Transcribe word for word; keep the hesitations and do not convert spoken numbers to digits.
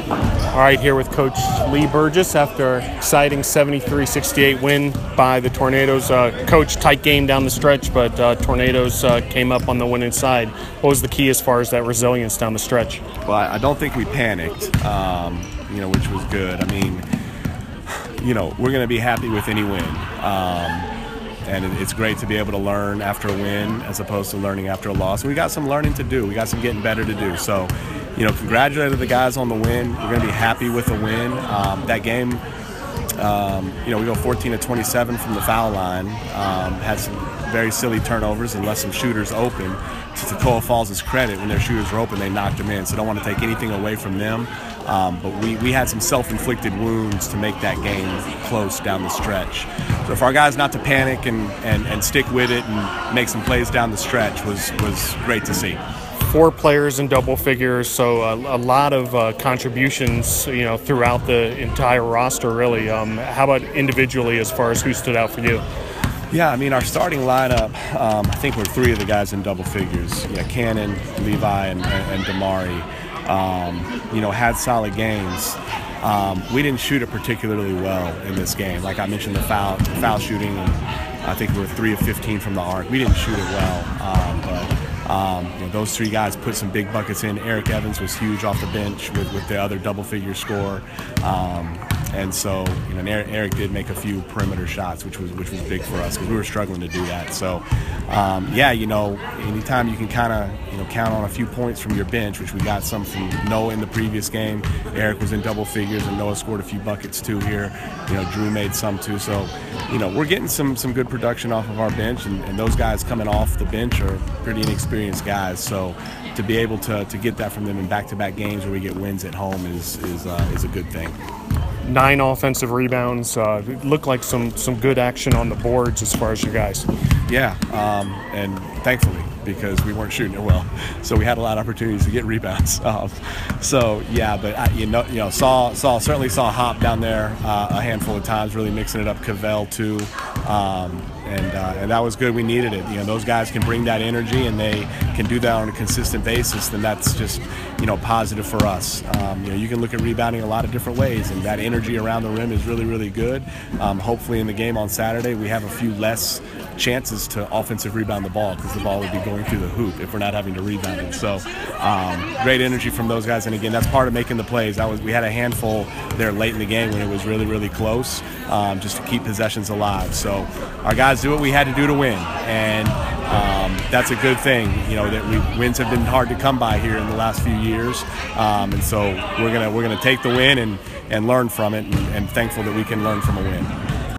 All right, here with Coach Lee Burgess after an exciting seventy-three sixty-eight win by the Tornadoes. Uh, Coach, tight game down the stretch, but uh, Tornadoes uh, came up on the winning side. What was the key as far as that resilience down the stretch? Well, I don't think we panicked, um, you know, which was good. I mean, you know, we're going to be happy with any win. Um, and it's great to be able to learn after a win as opposed to learning after a loss. We got some learning to do. We got some getting better to do. So, you know, congratulate the guys on the win. We're going to be happy with the win. Um, that game, um, you know, we go fourteen to twenty-seven from the foul line. Um, had some very silly turnovers and left some shooters open. To Toccoa Falls' credit, when their shooters were open, they knocked them in. So I don't want to take anything away from them. Um, but we, we had some self-inflicted wounds to make that game close down the stretch. So for our guys not to panic and, and, and stick with it and make some plays down the stretch was, was great to see. Four players in double figures, so a, a lot of uh, contributions, you know, throughout the entire roster, really. Um, how about individually as far as who stood out for you? Yeah, I mean, our starting lineup, um, I think we're three of the guys in double figures. Yeah, Cannon, Levi, and, and Damari, um, you know, had solid games. Um, we didn't shoot it particularly well in this game. Like I mentioned, the foul, foul shooting, and I think we were three of fifteen from the arc. We didn't shoot it well, um, but um, you know, those three guys put some big buckets in. Eric Evans was huge off the bench with, with the other double figure score. Um, And so, you know, Eric did make a few perimeter shots, which was which was big for us because we were struggling to do that. So, um, yeah, you know, anytime you can kind of, you know, count on a few points from your bench, which we got some from Noah in the previous game. Eric was in double figures, and Noah scored a few buckets too here. You know, Drew made some too. So, you know, we're getting some some good production off of our bench, and, and those guys coming off the bench are pretty inexperienced guys. So, to be able to to get that from them in back-to-back games where we get wins at home is is uh, is a good thing. Nine offensive rebounds. Uh, looked like some some good action on the boards as far as you guys. Yeah, um, and thankfully, because we weren't shooting it well, so we had a lot of opportunities to get rebounds. Um, so yeah, but I, you know, you know, saw saw certainly saw Hop down there uh, a handful of times, really mixing it up. Cavell too, um, and uh, and that was good. We needed it. You know, those guys can bring that energy, and they can do that on a consistent basis. Then that's just, you know, positive for us. Um, you know, you can look at rebounding a lot of different ways, and that energy around the rim is really, really good. Um, hopefully, in the game on Saturday, we have a few less chances to offensive rebound the ball because the ball would be going through the hoop if we're not having to rebound it. So, um, great energy from those guys, and again, that's part of making the plays. That was we had a handful there late in the game when it was really, really close, um, just to keep possessions alive. So, our guys do what we had to do to win, and um, that's a good thing. You know that we wins have been hard to come by here in the last few years, um, and so we're gonna we're gonna take the win and and learn from it, and, and thankful that we can learn from a win.